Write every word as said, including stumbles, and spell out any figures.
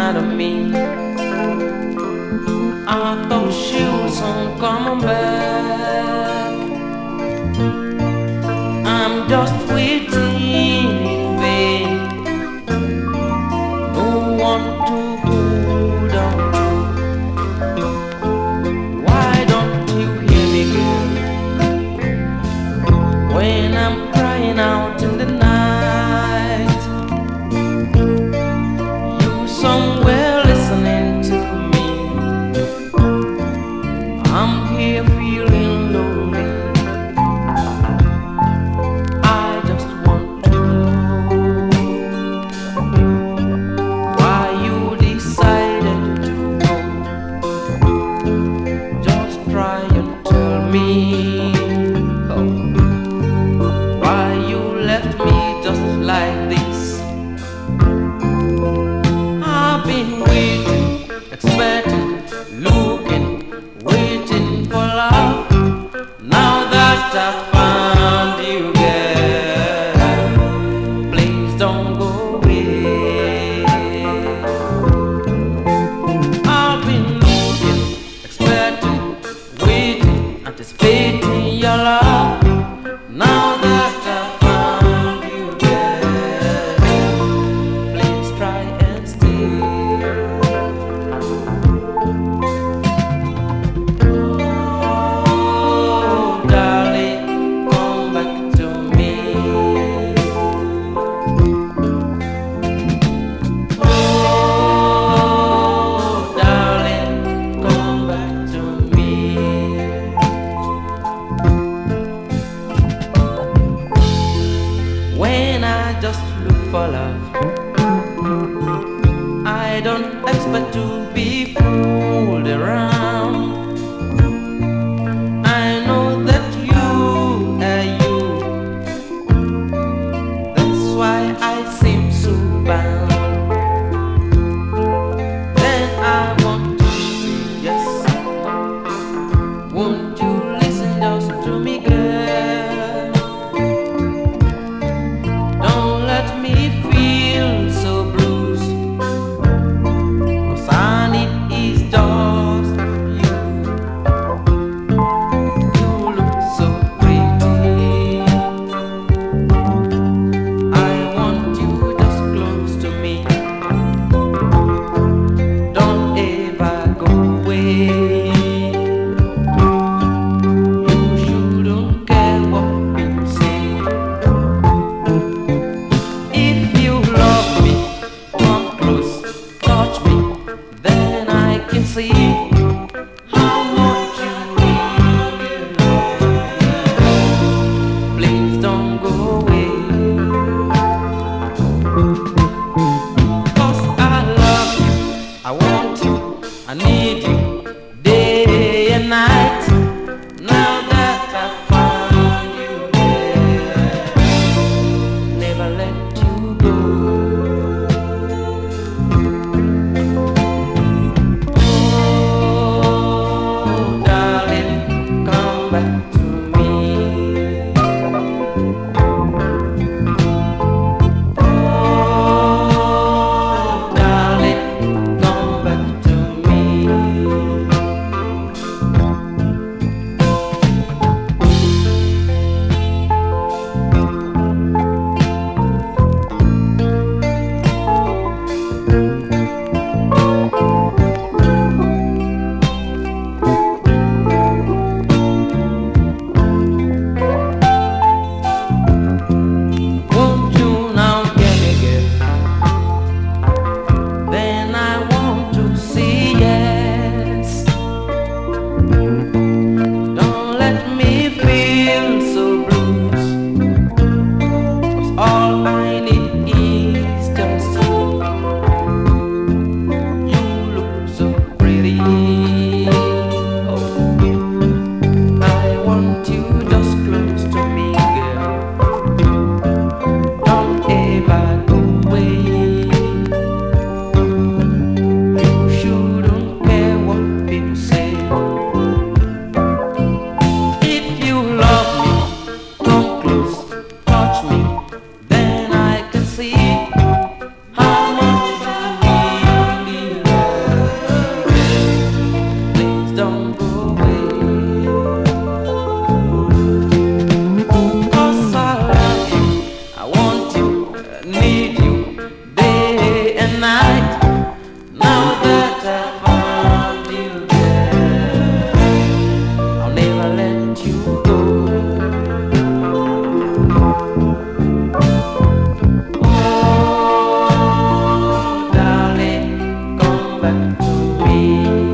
out of me. I thought she was soon coming back. I'm just waiting in vain. No one to hold on to. Why don't you hear me, girl, when I'm crying out in the night? You somewhere listening to me. I'm here feeling lonely. I just want to know why you decided to go. Just try and tell me, oh, why you left me just like this. I've been waiting, expecting, looking, waiting for love. Now that I found you, girl, please don't go away. I've been looking, expecting, waiting, anticipating your love. Now that I found you, girl, please try and stay. Oh, darling, come back to me. Oh, darling, come back to me. When I just look for love, I don't expect to be fooled around. I know that you are you. That's why I seem so bound. Then I want to say yes. Won't you listen just to me, girl? Don't let me feel back to me.